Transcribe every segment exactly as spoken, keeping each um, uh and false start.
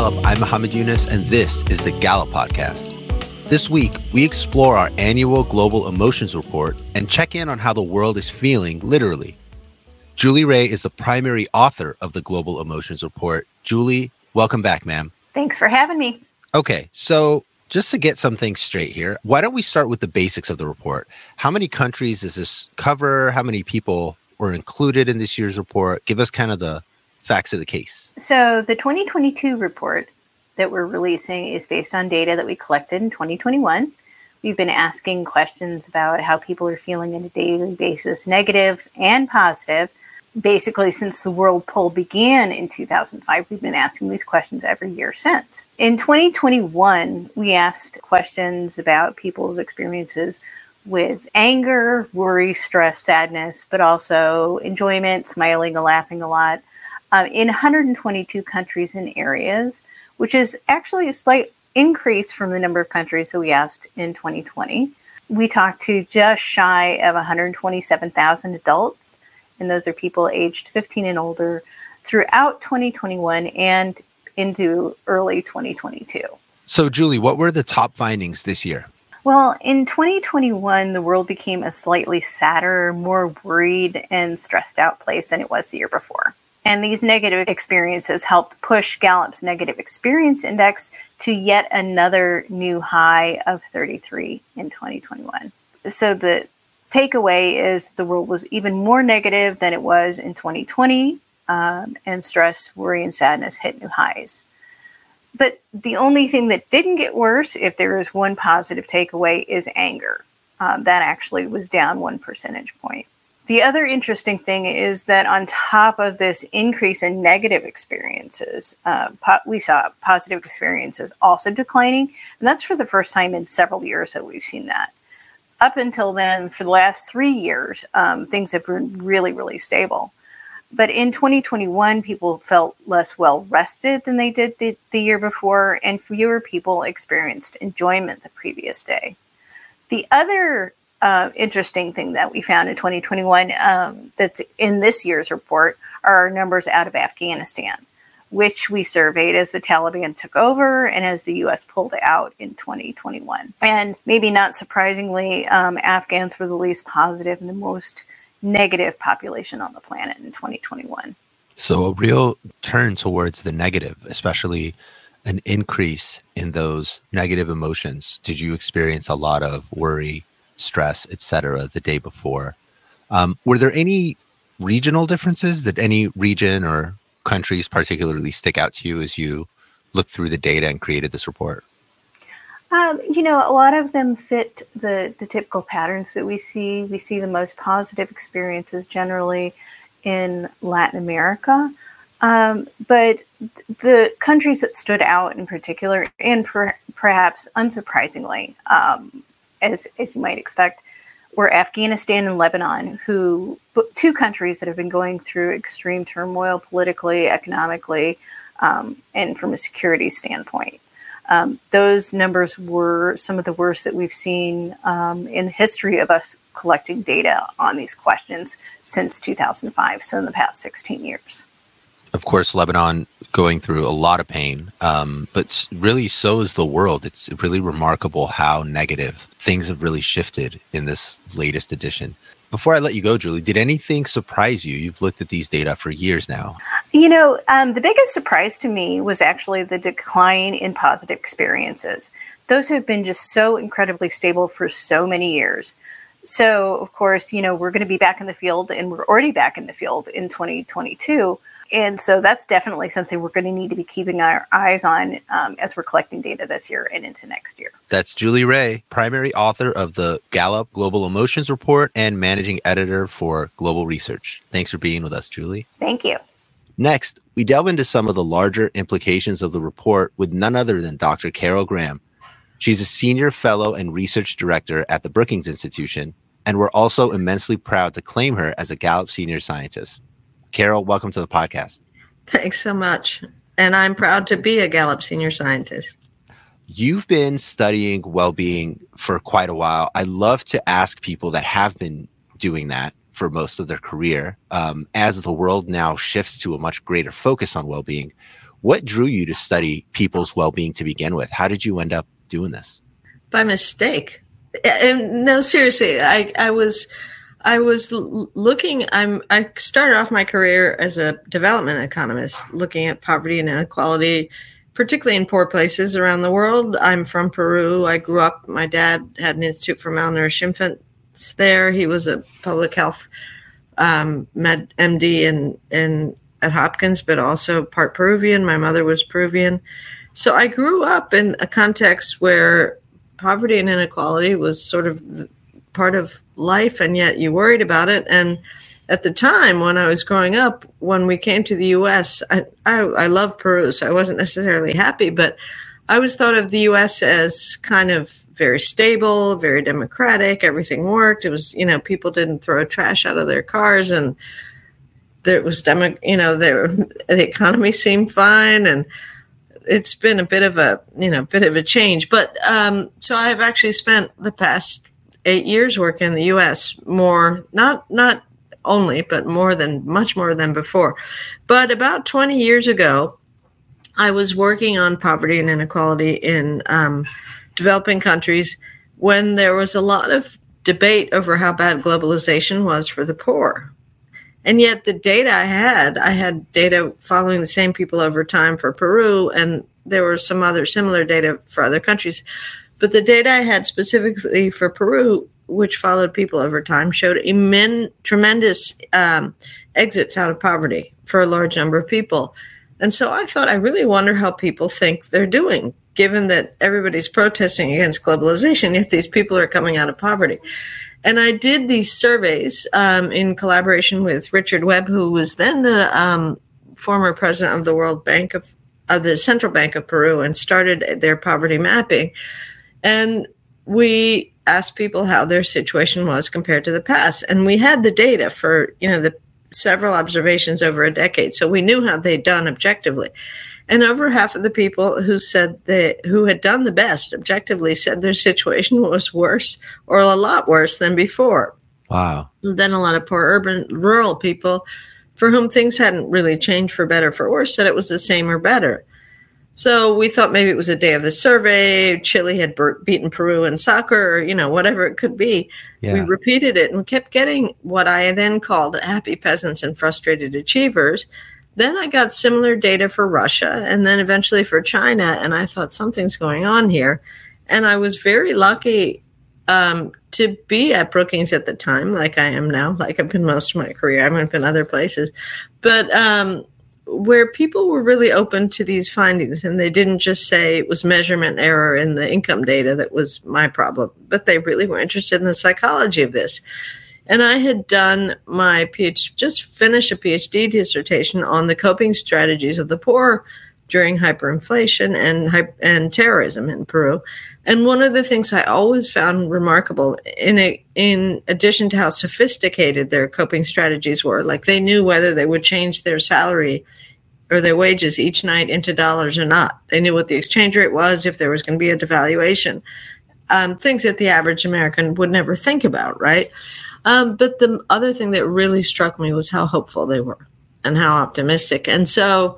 Gallup, I'm Muhammad Yunus, and this is the Gallup Podcast. This week, we explore our annual Global Emotions Report and check in on how the world is feeling, literally. Julie Ray is the primary author of the Global Emotions Report. Julie, welcome back, ma'am. Thanks for having me. Okay, so just to get some things straight here, why don't we start with the basics of the report? How many countries does this cover? How many people were included in this year's report? Give us kind of the facts of the case. So the twenty twenty-two report that we're releasing is based on data that we collected in twenty twenty-one. We've been asking questions about how people are feeling on a daily basis, negative and positive. Basically, since the World Poll began in two thousand five, we've been asking these questions every year since. In twenty twenty-one, we asked questions about people's experiences with anger, worry, stress, sadness, but also enjoyment, smiling and laughing a lot, uh, in one hundred twenty-two countries and areas, which is actually a slight increase from the number of countries that we asked in twenty twenty. We talked to just shy of one hundred twenty-seven thousand adults, and those are people aged fifteen and older, throughout twenty twenty-one and into early twenty twenty-two. So, Julie, what were the top findings this year? Well, in twenty twenty-one, the world became a slightly sadder, more worried and stressed out place than it was the year before. And these negative experiences helped push Gallup's Negative Experience Index to yet another new high of thirty-three in twenty twenty-one. So the takeaway is the world was even more negative than it was in twenty twenty, um, and stress, worry, and sadness hit new highs. But the only thing that didn't get worse, if there is one positive takeaway, is anger. Um, that actually was down one percentage point. The other interesting thing is that on top of this increase in negative experiences, uh, po- we saw positive experiences also declining. And that's for the first time in several years that we've seen that. Up until then, for the last three years, um, things have been really, really stable. But in twenty twenty-one, people felt less well-rested than they did the, the year before, and fewer people experienced enjoyment the previous day. The other uh, interesting thing that we found in twenty twenty-one um, that's in this year's report are our numbers out of Afghanistan, which we surveyed as the Taliban took over and as the U S pulled out in twenty twenty-one. And maybe not surprisingly, um, Afghans were the least positive and the most negative population on the planet in twenty twenty-one. So a real turn towards the negative, especially an increase in those negative emotions. Did you experience a lot of worry, stress, et cetera, the day before? Um, were there any regional differences? Did any region or countries particularly stick out to you as you looked through the data and created this report? Um, you know, a lot of them fit the, the typical patterns that we see. We see the most positive experiences generally in Latin America. Um, but the countries that stood out in particular, and per, perhaps unsurprisingly, um, as, as you might expect, were Afghanistan and Lebanon, who two countries that have been going through extreme turmoil politically, economically, um, and from a security standpoint. Um, those numbers were some of the worst that we've seen um, in the history of us collecting data on these questions since two thousand five, so in the past sixteen years. Of course, Lebanon going through a lot of pain, um, but really so is the world. It's really remarkable how negative things have really shifted in this latest edition. Before I let you go, Julie, did anything surprise you? You've looked at these data for years now. You know, um, the biggest surprise to me was actually the decline in positive experiences. Those have been just so incredibly stable for so many years. So, of course, you know, we're going to be back in the field, and we're already back in the field in twenty twenty-two. And so that's definitely something we're going to need to be keeping our eyes on um, as we're collecting data this year and into next year. That's Julie Ray, primary author of the Gallup Global Emotions Report and managing editor for Global Research. Thanks for being with us, Julie. Thank you. Next, we delve into some of the larger implications of the report with none other than Doctor Carol Graham. She's a senior fellow and research director at the Brookings Institution, and we're also immensely proud to claim her as a Gallup senior scientist. Carol, welcome to the podcast. Thanks so much. And I'm proud to be a Gallup senior scientist. You've been studying well-being for quite a while. I love to ask people that have been doing that for most of their career, um, as the world now shifts to a much greater focus on well-being. What drew you to study people's well-being to begin with? How did you end up doing this? By mistake. And no, seriously, I, I was I was looking. I'm I started off my career as a development economist, looking at poverty and inequality, particularly in poor places around the world. I'm from Peru. I grew up. My dad had an Institute for Malnourished Infants there. He was a public health um, med, M D in in at Hopkins, but also part Peruvian. My mother was Peruvian, so I grew up in a context where poverty and inequality was sort of part of life, and yet you worried about it. And at the time when I was growing up, when we came to the U S, I, I, I love Peru, so I wasn't necessarily happy, but I was thought of the U S as kind of very stable, very democratic. Everything worked. It was, you know, people didn't throw trash out of their cars, and there was, demo, you know, there, the economy seemed fine, and it's been a bit of a, you know, bit of a change. But um, so I've actually spent the past eight years working in the U S more, not not only, but more than, much more than before. But about twenty years ago, I was working on poverty and inequality in um, developing countries when there was a lot of debate over how bad globalization was for the poor. And yet the data I had, I had data following the same people over time for Peru, and there was some other similar data for other countries. But the data I had specifically for Peru, which followed people over time, showed immense, tremendous um, exits out of poverty for a large number of people. And so I thought, I really wonder how people think they're doing, given that everybody's protesting against globalization, yet these people are coming out of poverty. And I did these surveys um, in collaboration with Richard Webb, who was then the um, former president of the World Bank of, of the Central Bank of Peru, and started their poverty mapping. And we asked people how their situation was compared to the past. And we had the data for, you know, the several observations over a decade. So we knew how they'd done objectively. And over half of the people who said they, who had done the best objectively said their situation was worse or a lot worse than before. Wow. Then a lot of poor urban, rural people for whom things hadn't really changed for better or for worse said it was the same or better. So we thought maybe it was a day of the survey. Chile had beaten Peru in soccer, or, you know, whatever it could be. Yeah. We repeated it and kept getting what I then called happy peasants and frustrated achievers. Then I got similar data for Russia, and then eventually for China. And I thought something's going on here. And I was very lucky um, to be at Brookings at the time, like I am now, like I've been most of my career. I haven't been other places. But um, where people were really open to these findings, and they didn't just say it was measurement error in the income data that was my problem, but they really were interested in the psychology of this. And I had done my PhD, just finished a PhD dissertation on the coping strategies of the poor during hyperinflation and and terrorism in Peru. And one of the things I always found remarkable, in a, in addition to how sophisticated their coping strategies were, like they knew whether they would change their salary or their wages each night into dollars or not. They knew what the exchange rate was, if there was going to be a devaluation, um, things that the average American would never think about, right? Um, but the other thing that really struck me was how hopeful they were and how optimistic. And so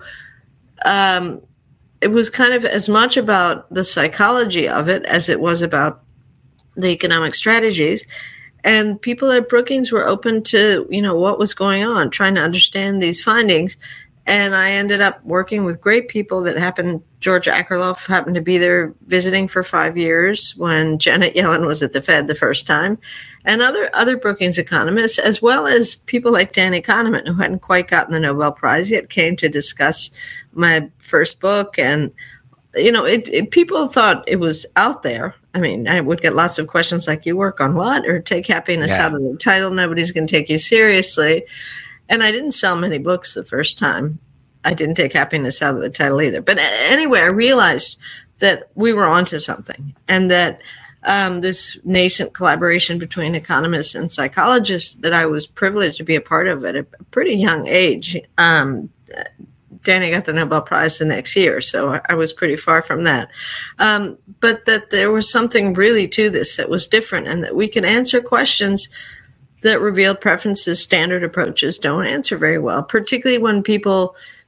um, it was kind of as much about the psychology of it as it was about the economic strategies. And people at Brookings were open to, you know, what was going on, trying to understand these findings. And I ended up working with great people that happened. George Akerlof happened to be there visiting for five years when Janet Yellen was at the Fed the first time, and other other Brookings economists, as well as people like Danny Kahneman, who hadn't quite gotten the Nobel Prize yet, came to discuss my first book. And, you know, it, it people thought it was out there. I mean, I would get lots of questions like, you work on what? Or take happiness yeah. out of the title. Nobody's going to take you seriously. And I didn't sell many books the first time. I didn't take happiness out of the title either. But anyway, I realized that we were onto something, and that um, this nascent collaboration between economists and psychologists that I was privileged to be a part of at a pretty young age. Um, Danny got the Nobel Prize the next year, so I was pretty far from that. Um, but that there was something really to this that was different, and that we could answer questions that revealed preferences standard approaches don't answer very well, particularly when people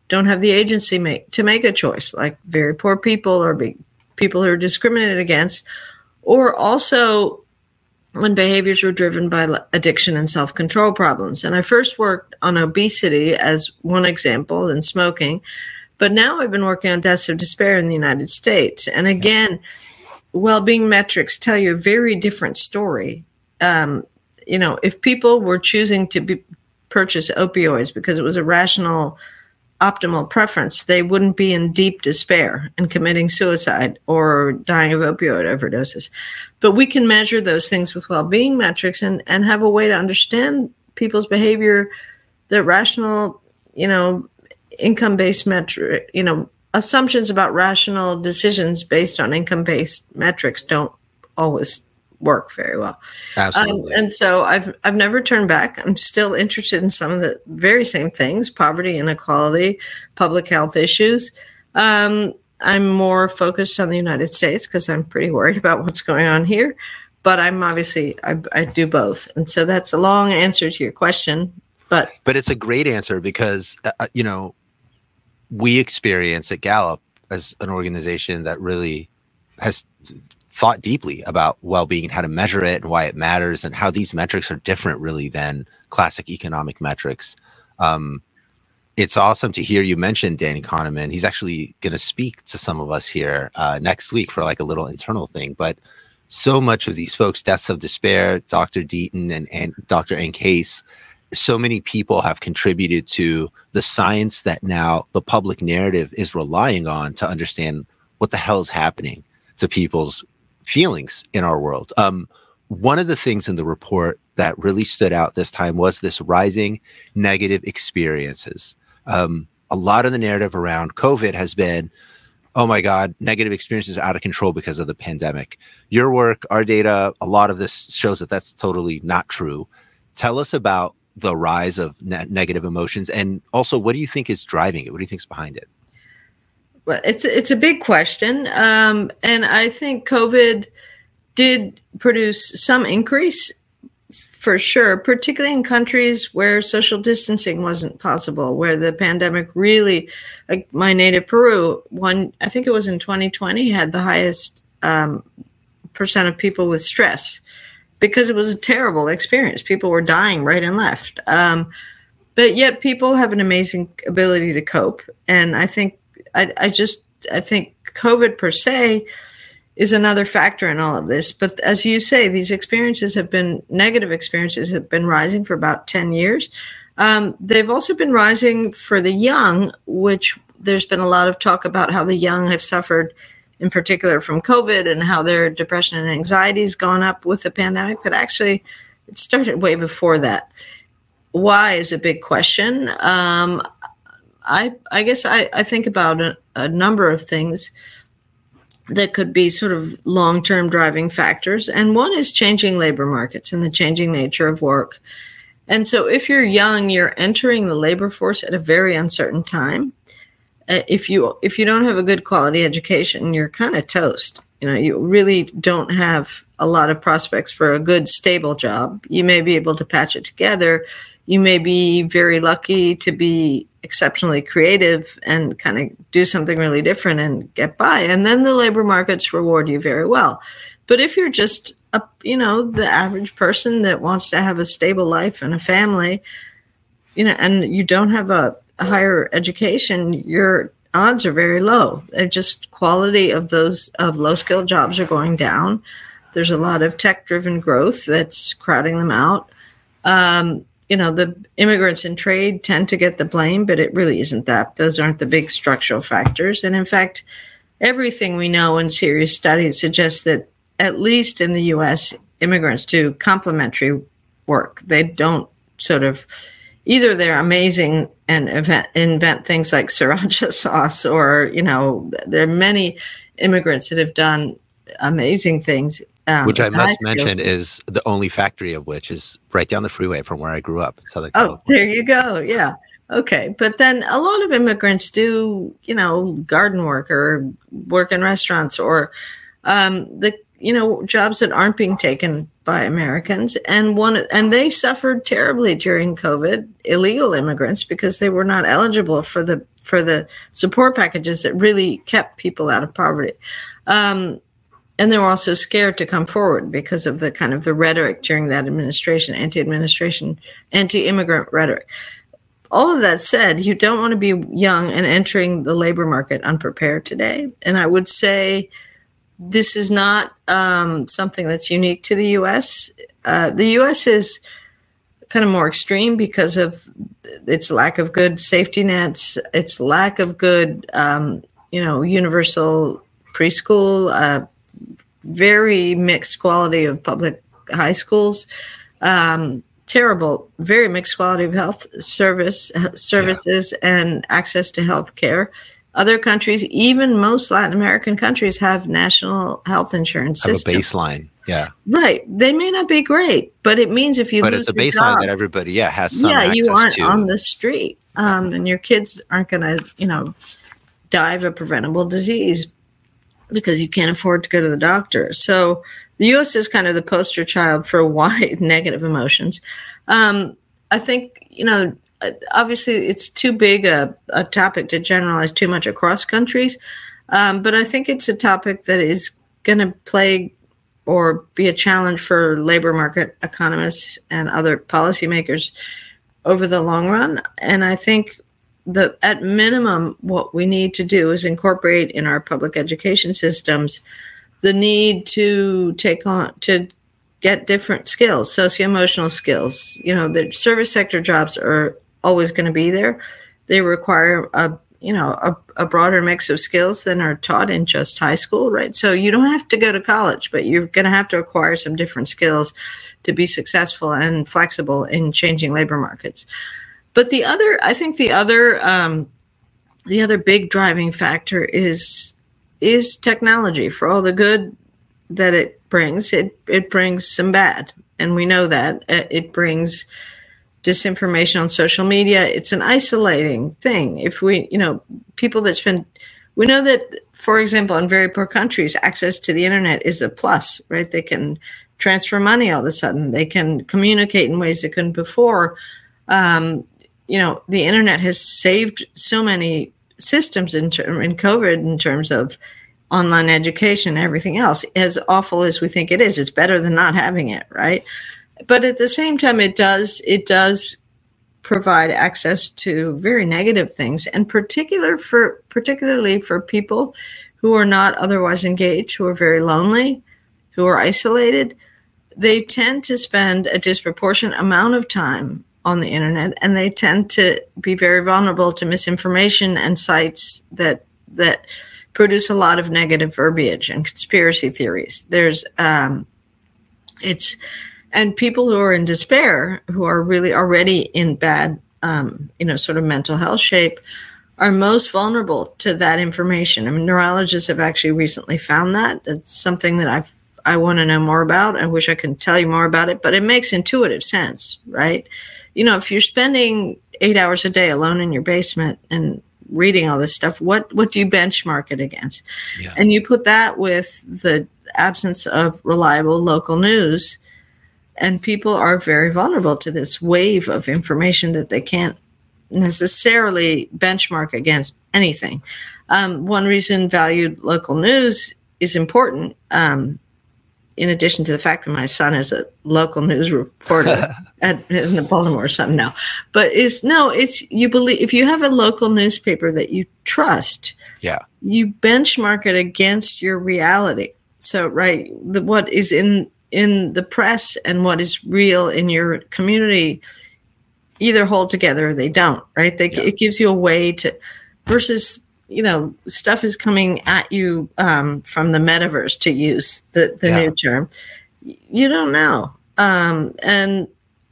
don't have the agency make, to make a choice, like very poor people or big people who are discriminated against, or also when behaviors were driven by addiction and self-control problems. And I first worked on obesity as one example and smoking, but now I've been working on deaths of despair in the United States. And again, well-being metrics tell you a very different story. Um, you know, if people were choosing to be, purchase opioids because it was a rational, optimal preference, they wouldn't be in deep despair and committing suicide or dying of opioid overdoses. But we can measure those things with well-being metrics and, and have a way to understand people's behavior that rational, you know, income-based metric, you know, assumptions about rational decisions based on income-based metrics don't always work very well. Absolutely. Um, and so I've I've never turned back. I'm still interested in some of the very same things: poverty, inequality, public health issues. Um, I'm more focused on the United States because I'm pretty worried about what's going on here. But I'm obviously I, I do both, and so that's a long answer to your question. But but it's a great answer because uh, you know we experience at Gallup as an organization that really has thought deeply about well-being and how to measure it and why it matters and how these metrics are different really than classic economic metrics. Um, it's awesome to hear you mention Danny Kahneman. He's actually going to speak to some of us here uh, next week for like a little internal thing. But so much of these folks, Deaths of Despair, Doctor Deaton and, and Doctor Ann Case, so many people have contributed to the science that now the public narrative is relying on to understand what the hell is happening to people's feelings in our world. Um, one of the things in the report that really stood out this time was this rising negative experiences. Um, a lot of the narrative around COVID has been, oh my God, negative experiences are out of control because of the pandemic. Your work, our data, a lot of this shows that that's totally not true. Tell us about the rise of ne- negative emotions, and also what do you think is driving it? What do you think is behind it? Well, it's it's a big question, um, and I think COVID did produce some increase for sure, particularly in countries where social distancing wasn't possible, where the pandemic really, like my native Peru, one I think it was in twenty twenty, had the highest um, percent of people with stress because it was a terrible experience. People were dying right and left, um, but yet people have an amazing ability to cope, and I think. I, I just, I think COVID per se is another factor in all of this. But as you say, these experiences have been, negative experiences have been rising for about ten years. Um, they've also been rising for the young, which there's been a lot of talk about how the young have suffered in particular from COVID and how their depression and anxiety has gone up with the pandemic. But actually, it started way before that. Why is a big question. Um, I, I guess I, I think about a, a number of things that could be sort of long-term driving factors. And one is changing labor markets and the changing nature of work. And so if you're young, you're entering the labor force at a very uncertain time. Uh, if you if you don't have a good quality education, you're kind of toast. You know, you really don't have a lot of prospects for a good, stable job. You may be able to patch it together. You may be very lucky to be exceptionally creative and kind of do something really different and get by. And then the labor markets reward you very well. But if you're just, a, you know, the average person that wants to have a stable life and a family, you know, and you don't have a, a higher education, your odds are very low. They're just quality of those of low skilled jobs are going down. There's a lot of tech driven growth that's crowding them out. Um, You know, the immigrants in trade tend to get the blame, but it really isn't that. Those aren't the big structural factors. And in fact, everything we know in serious studies suggests that at least in the U S, immigrants do complementary work. They don't sort of, either they're amazing and event, invent things like sriracha sauce, or, you know, there are many immigrants that have done amazing things. Um, which I must mention is the only factory of which is right down the freeway from where I grew up in Southern California. Oh, there you go. Yeah. Okay. But then a lot of immigrants do, you know, garden work or work in restaurants or um, the, you know, jobs that aren't being taken by Americans, and one and they suffered terribly during COVID, illegal immigrants, because they were not eligible for the for the support packages that really kept people out of poverty. Um, and they were also scared to come forward because of the kind of the rhetoric during that administration, anti-administration, anti-immigrant rhetoric. All of that said, you don't want to be young and entering the labor market unprepared today. And I would say this is not um, something that's unique to the U S. Uh, the U S is kind of more extreme because of its lack of good safety nets, its lack of good, um, you know, universal preschool, uh, very mixed quality of public high schools, um, terrible, very mixed quality of health service services yeah. and access to health care. Other countries, even most Latin American countries, have national health insurance have systems. a baseline. Yeah. Right. They may not be great, but it means if you but lose it's a baseline job, that everybody, yeah, has some yeah, access you aren't to. on the street, um, and your kids aren't going to, you know, die of a preventable disease because you can't afford to go to the doctor. So the U S is kind of the poster child for wide negative emotions. Um, I think, you know, obviously it's too big a, a topic to generalize too much across countries, um, but I think it's a topic that is going to plague or be a challenge for labor market economists and other policymakers over the long run. And I think that at minimum, what we need to do is incorporate in our public education systems the need to take on, to get different skills, socio-emotional skills. You know, the service sector jobs are always going to be there. They require a, you know, a, a broader mix of skills than are taught in just high school, right? So you don't have to go to college, but you're going to have to acquire some different skills to be successful and flexible in changing labor markets. But the other, I think the other, um, the other big driving factor is is technology. For all the good that it brings, it it brings some bad, and we know that it brings disinformation on social media. It's an isolating thing. If we, you know, people that spend, we know that, for example, in very poor countries, access to the internet is a plus, right? They can transfer money all of a sudden. They can communicate in ways they couldn't before. Um, you know, the internet has saved so many systems in, ter- in COVID in terms of online education and everything else. As awful as we think it is, it's better than not having it, right? But at the same time, it does it does provide access to very negative things, and particular for particularly for people who are not otherwise engaged, who are very lonely, who are isolated. They tend to spend a disproportionate amount of time on the internet, and they tend to be very vulnerable to misinformation and sites that that produce a lot of negative verbiage and conspiracy theories. There's um, it's and people who are in despair, who are really already in bad, um, you know, sort of mental health shape, are most vulnerable to that information. I mean, neurologists have actually recently found that. It's something that I've I want to know more about. I wish I could tell you more about it, but it makes intuitive sense, right? You know, if you're spending eight hours a day alone in your basement and reading all this stuff, what what do you benchmark it against? Yeah. And you put that with the absence of reliable local news, and people are very vulnerable to this wave of information that they can't necessarily benchmark against anything. Um, one reason valued local news is important, um, in addition to the fact that my son is a local news reporter at in the Baltimore Sun now, but is no, it's you believe if you have a local newspaper that you trust, yeah, you benchmark it against your reality. So, right, the, what is in in the press and what is real in your community either hold together or they don't, right? They, yeah. It gives you a way to, versus, you know, stuff is coming at you um, from the metaverse, to use the, the yeah. new term. You don't know. Um, and,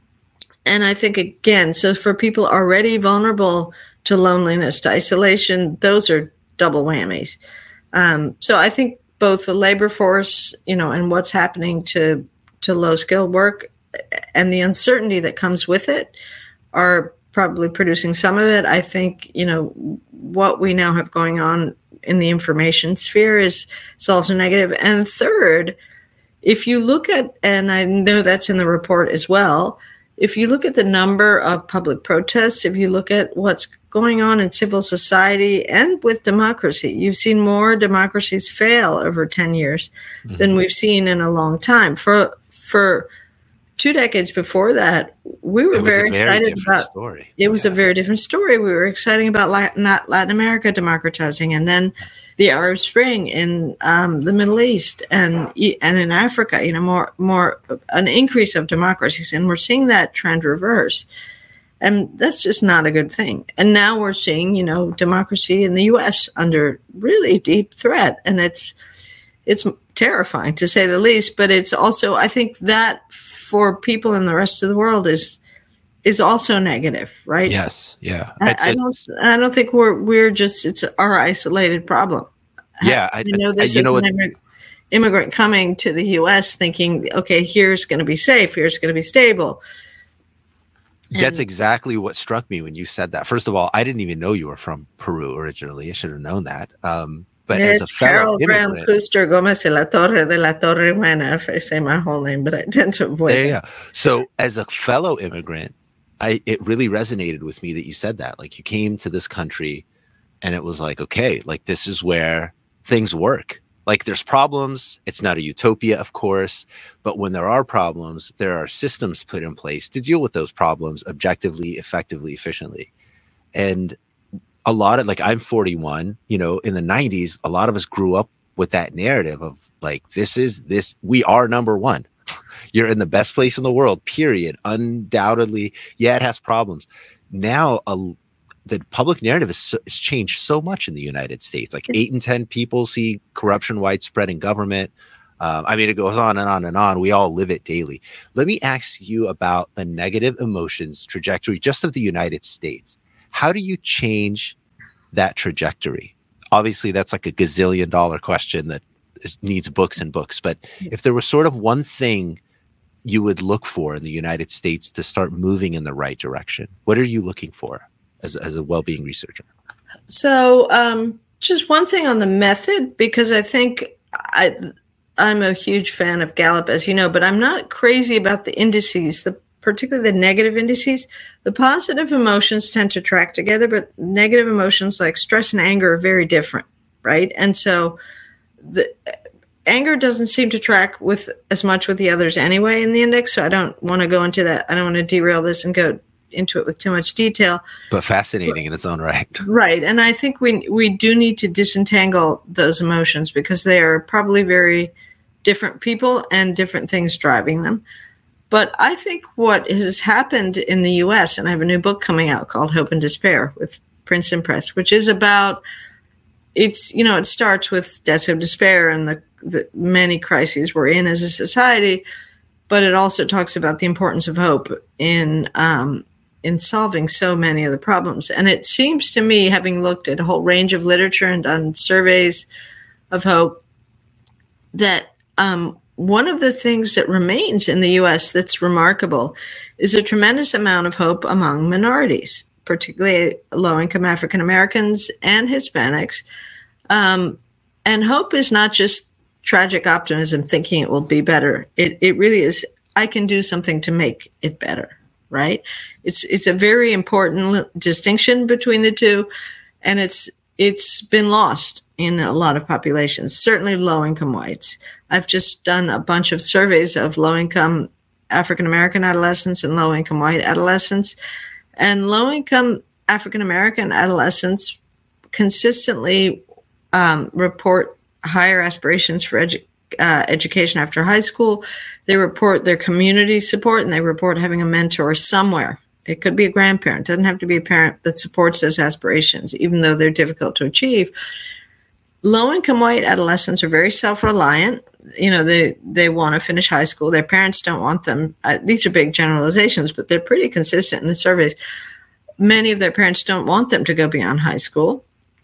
and I think, again, so for people already vulnerable to loneliness, to isolation, those are double whammies. Um, so I think both the labor force, you know, and what's happening to, to low skilled work and the uncertainty that comes with it are probably producing some of it. I think, you know, what we now have going on in the information sphere is, is also negative. And third, if you look at, and I know that's in the report as well, if you look at the number of public protests, if you look at what's going on in civil society and with democracy, you've seen more democracies fail over ten years mm-hmm. than we've seen in a long time. For for two decades before that, we were very, very excited about story. It was yeah. a very different story. We were excited about Latin, Latin America democratizing, and then the Arab Spring in um, the Middle East and and in Africa, you know, more more an increase of democracies, and we're seeing that trend reverse, and that's just not a good thing. And now we're seeing, you know, democracy in the U S under really deep threat, and it's it's terrifying to say the least. But it's also, I think, that for people in the rest of the world is is also negative, right? Yes, yeah. I, I don't. I don't think we're we're just it's our isolated problem. Yeah, I, I know this I, you is know an what, immigrant, immigrant coming to the U S thinking, okay, here's going to be safe, here's going to be stable. And that's exactly what struck me when you said that. First of all, I didn't even know you were from Peru originally. I should have known that. Um, but it's as a fellow Carol Graham immigrant, Kuster Gomez de la Torre de la Torre Buena, if I say my whole name, but I tend to avoid there it. you go. So as a fellow immigrant, I, it really resonated with me that you said that. Like, you came to this country and it was like, okay, like this is where things work. Like, there's problems. It's not a utopia, of course, but when there are problems, there are systems put in place to deal with those problems objectively, effectively, efficiently. And a lot of, like, I'm forty-one, you know, in the nineties, a lot of us grew up with that narrative of like, this is this, we are number one. You're in the best place in the world, period. Undoubtedly. Yeah, it has problems. Now, a, the public narrative has, has changed so much in the United States. Like eight in ten people see corruption widespread in government. Um, I mean, it goes on and on and on. We all live it daily. Let me ask you about the negative emotions trajectory just of the United States. How do you change that trajectory? Obviously, that's like a gazillion dollar question that is, needs books and books. But if there was sort of one thing you would look for in the United States to start moving in the right direction, what are you looking for as, as a well-being researcher? So um, just one thing on the method, because I think I, I'm a huge fan of Gallup, as you know, but I'm not crazy about the indices, the particularly the negative indices. The positive emotions tend to track together, but negative emotions like stress and anger are very different, right? And so the anger doesn't seem to track with as much with the others anyway in the index. So I don't want to go into that. I don't want to derail this and go into it with too much detail. But fascinating in its own right. Right. And I think we we do need to disentangle those emotions because they are probably very different people and different things driving them. But I think what has happened in the U S, and I have a new book coming out called Hope and Despair with Princeton Press, which is about, it's, you know, it starts with deaths of despair and the, the many crises we're in as a society, but it also talks about the importance of hope in um, in solving so many of the problems. And it seems to me, having looked at a whole range of literature and done surveys of hope, that um, one of the things that remains in the U S that's remarkable is a tremendous amount of hope among minorities, particularly low-income African Americans and Hispanics. Um, and hope is not just tragic optimism, thinking it will be better. It it really is, I can do something to make it better, right? It's it's a very important distinction between the two, and it's it's been lost in a lot of populations, certainly low-income whites. I've just done a bunch of surveys of low-income African-American adolescents and low-income white adolescents. And low-income African-American adolescents consistently um, report higher aspirations for edu- uh, education after high school. They report their community support, and they report having a mentor somewhere. It could be a grandparent. It doesn't have to be a parent that supports those aspirations, even though they're difficult to achieve. Low-income white adolescents are very self-reliant. You know, they, they want to finish high school. Their parents don't want them. Uh, these are big generalizations, but they're pretty consistent in the surveys. Many of their parents don't want them to go beyond high school.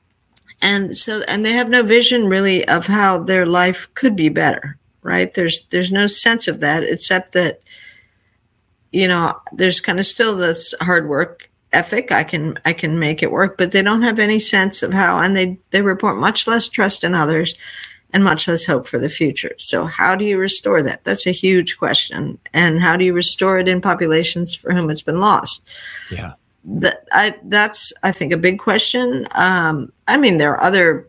And so, and they have no vision really of how their life could be better, right? There's, there's no sense of that, except that, you know, there's kind of still this hard work ethic. I can, I can make it work, but they don't have any sense of how, and they, they report much less trust in others. and much less hope for the future. So how do you restore that? That's a huge question. And how do you restore it in populations for whom it's been lost? Yeah. That I that's I think a big question. Um, I mean, there are other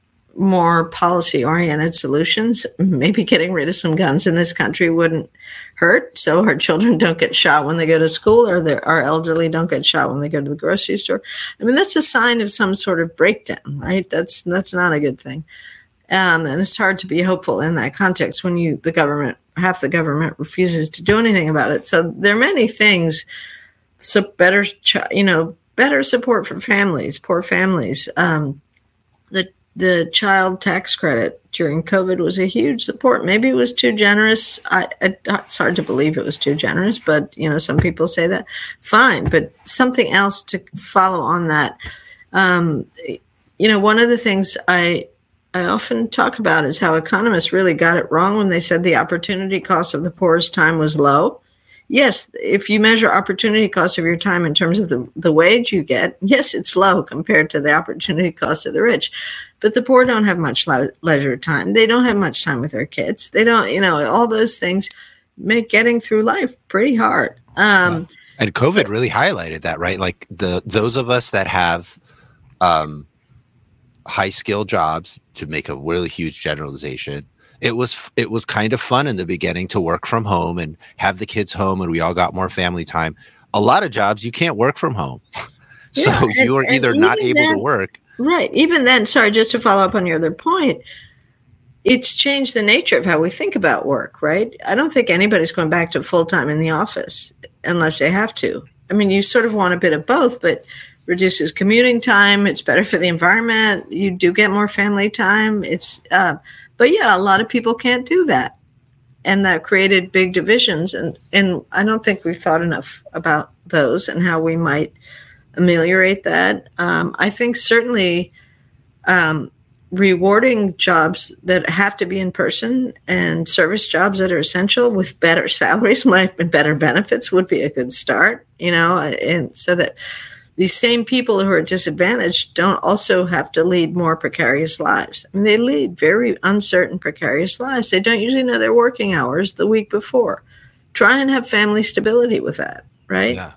more policy-oriented solutions. Maybe getting rid of some guns in this country wouldn't hurt, so our children don't get shot when they go to school, or their, our elderly don't get shot when they go to the grocery store. I mean, that's a sign of some sort of breakdown, right? That's that's not a good thing, um, and it's hard to be hopeful in that context when you the government half the government refuses to do anything about it. So there are many things. So better, you know, better support for families, poor families. Um, the The child tax credit during COVID was a huge support. Maybe it was too generous. I, I, it's hard to believe it was too generous, but, you know, some people say that. Fine, but something else to follow on that. Um, you know, one of the things I I often talk about is how economists really got it wrong when they said the opportunity cost of the poor's time was low. Yes, if you measure opportunity cost of your time in terms of the, the wage you get, yes, it's low compared to the opportunity cost of the rich. But the poor don't have much le- leisure time. They don't have much time with their kids. They don't, you know, all those things make getting through life pretty hard. Um, and COVID really highlighted that, right? Like the those of us that have um, high skill jobs, to make a really huge generalization, It was it was kind of fun in the beginning to work from home and have the kids home, and we all got more family time. A lot of jobs you can't work from home, so yeah, and, you are either not able then, to work. Right. Even then, sorry, just to follow up on your other point, it's changed the nature of how we think about work. Right. I don't think anybody's going back to full time in the office unless they have to. I mean, you sort of want a bit of both, but reduces commuting time. It's better for the environment. You do get more family time. It's uh, But yeah, a lot of people can't do that. And that created big divisions. And, and I don't think we've thought enough about those and how we might ameliorate that. Um, I think certainly um, rewarding jobs that have to be in person and service jobs that are essential with better salaries and better benefits would be a good start, you know, and so that these same people who are disadvantaged don't also have to lead more precarious lives. I mean, they lead very uncertain, precarious lives. They don't usually know their working hours the week before. Try and have family stability with that, right? Yeah.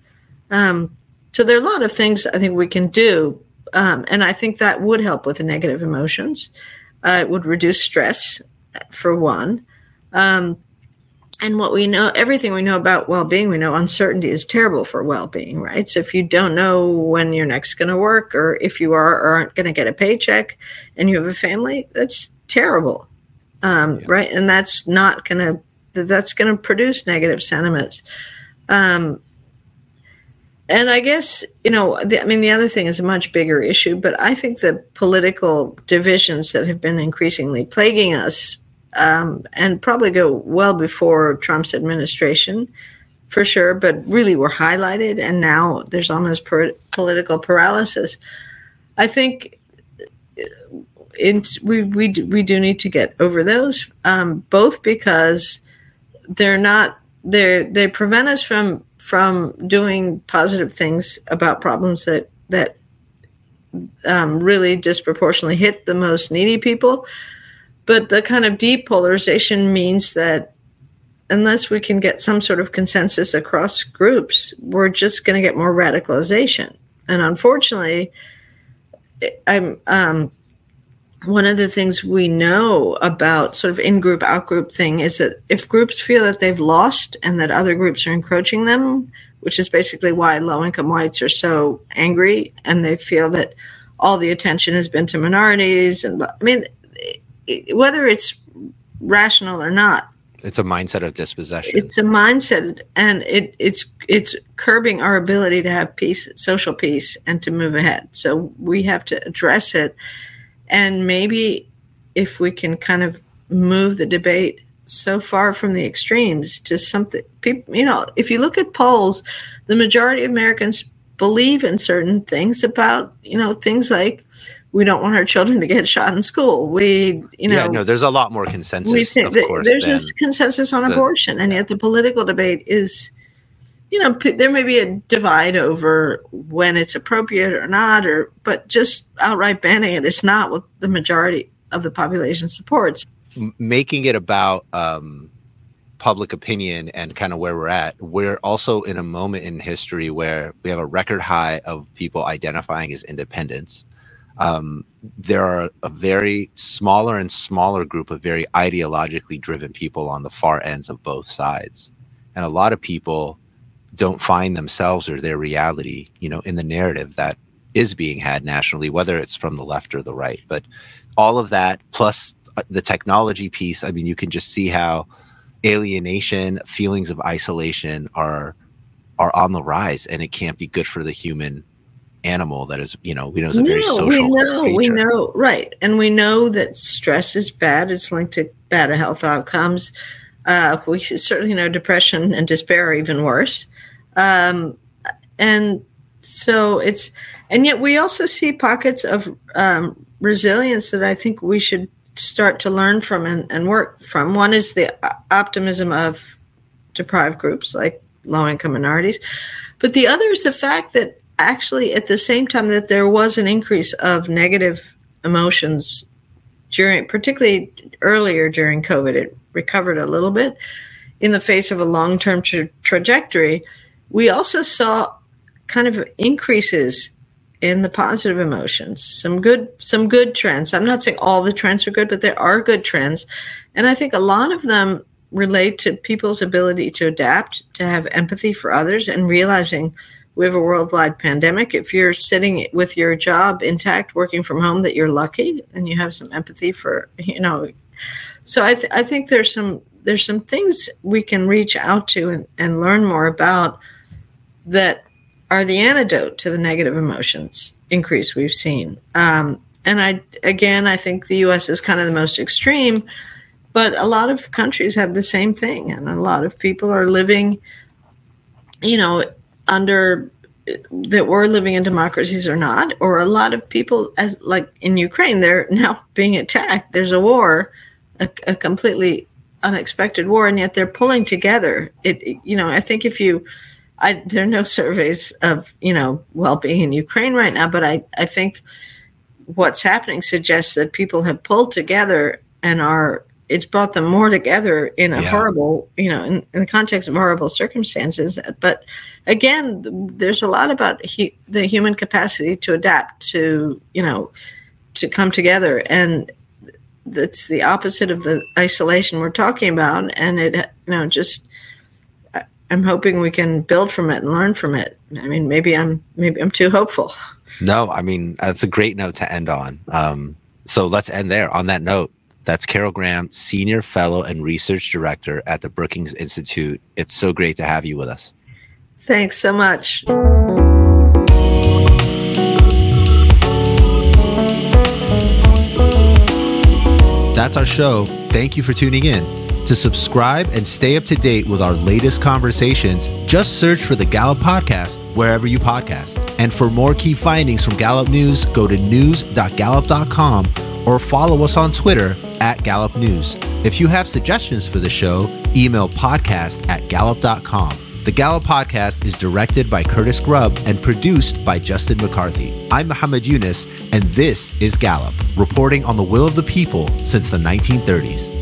Um, so there are a lot of things I think we can do, um, and I think that would help with the negative emotions. Uh, it would reduce stress, for one. Um, And what we know, everything we know about well-being, we know uncertainty is terrible for well-being, right? So if you don't know when you're next going to work, or if you are or aren't going to get a paycheck and you have a family, that's terrible, um, yeah. right? And that's not going to, that's going to produce negative sentiments. Um, and I guess, you know, the, I mean, the other thing is a much bigger issue, but I think the political divisions that have been increasingly plaguing us Um, and probably go well before Trump's administration, for sure, but really were highlighted, and now there's almost per- political paralysis. I think it, we we do, we do need to get over those, um, both because they're not they they prevent us from from doing positive things about problems that that um, really disproportionately hit the most needy people. But the kind of deep polarization means that unless we can get some sort of consensus across groups, we're just going to get more radicalization. And unfortunately, I'm um, one of the things we know about sort of in-group, out-group thing is that if groups feel that they've lost and that other groups are encroaching them, which is basically why low-income whites are so angry, and they feel that all the attention has been to minorities. And I mean, whether it's rational or not, it's a mindset of dispossession. It's a mindset, and it, it's it's curbing our ability to have peace, social peace, and to move ahead. So we have to address it, and maybe if we can kind of move the debate so far from the extremes to something, people, you know, if you look at polls, the majority of Americans believe in certain things about, you know, things like, we don't want our children to get shot in school. We, you know, yeah, no, there's a lot more consensus, think of that course. There's this consensus on the, abortion, and yet the political debate is, you know, p- there may be a divide over when it's appropriate or not, or but just outright banning it is not what the majority of the population supports. Making it about um, public opinion and kind of where we're at, we're also in a moment in history where we have a record high of people identifying as independents. Um, there are a very smaller and smaller group of very ideologically driven people on the far ends of both sides. And a lot of people don't find themselves or their reality, you know, in the narrative that is being had nationally, whether it's from the left or the right. But all of that, plus the technology piece, I mean, you can just see how alienation, feelings of isolation are are on the rise, and it can't be good for the human animal that is, you know, we know is a very no, social we know, creature. We know, right. And we know that stress is bad. It's linked to bad health outcomes. Uh, we certainly know depression and despair are even worse. Um, and so it's, and yet we also see pockets of um, resilience that I think we should start to learn from and, and work from. One is the optimism of deprived groups like low-income minorities. But the other is the fact that actually at the same time that there was an increase of negative emotions during, particularly earlier during COVID, it recovered a little bit in the face of a long-term tra- trajectory. We also saw kind of increases in the positive emotions, some good, some good trends. I'm not saying all the trends are good, but there are good trends. And I think a lot of them relate to people's ability to adapt, to have empathy for others, and realizing we have a worldwide pandemic. If you're sitting with your job intact, working from home, that you're lucky and you have some empathy for, you know. So I, th- I think there's some there's some things we can reach out to and, and learn more about that are the antidote to the negative emotions increase we've seen. Um, and I, again, I think the U S is kind of the most extreme, but a lot of countries have the same thing. And a lot of people are living, you know, under that were living in democracies or not, or a lot of people, as like in Ukraine, they're now being attacked. There's a war, a, a completely unexpected war, and yet they're pulling together. It, you know, I think if you, I, there are no surveys of, you know, well-being in Ukraine right now, but I, I think what's happening suggests that people have pulled together and are, it's brought them more together in a yeah. horrible, you know, in, in the context of horrible circumstances. But again, there's a lot about he, the human capacity to adapt, to, you know, to come together. And that's the opposite of the isolation we're talking about. And it, you know, just, I'm hoping we can build from it and learn from it. I mean, maybe I'm maybe I'm too hopeful. No, I mean, that's a great note to end on. Um, so let's end there on that note. That's Carol Graham, Senior Fellow and Research Director at the Brookings Institute. It's so great to have you with us. Thanks so much. That's our show. Thank you for tuning in. To subscribe and stay up to date with our latest conversations, just search for the Gallup Podcast wherever you podcast. And for more key findings from Gallup News, go to news dot gallup dot com or follow us on Twitter at Gallup News. If you have suggestions for the show, email podcast at gallup dot com. The Gallup Podcast is directed by Curtis Grubb and produced by Justin McCarthy. I'm Muhammad Yunus, and this is Gallup, reporting on the will of the people since the nineteen thirties.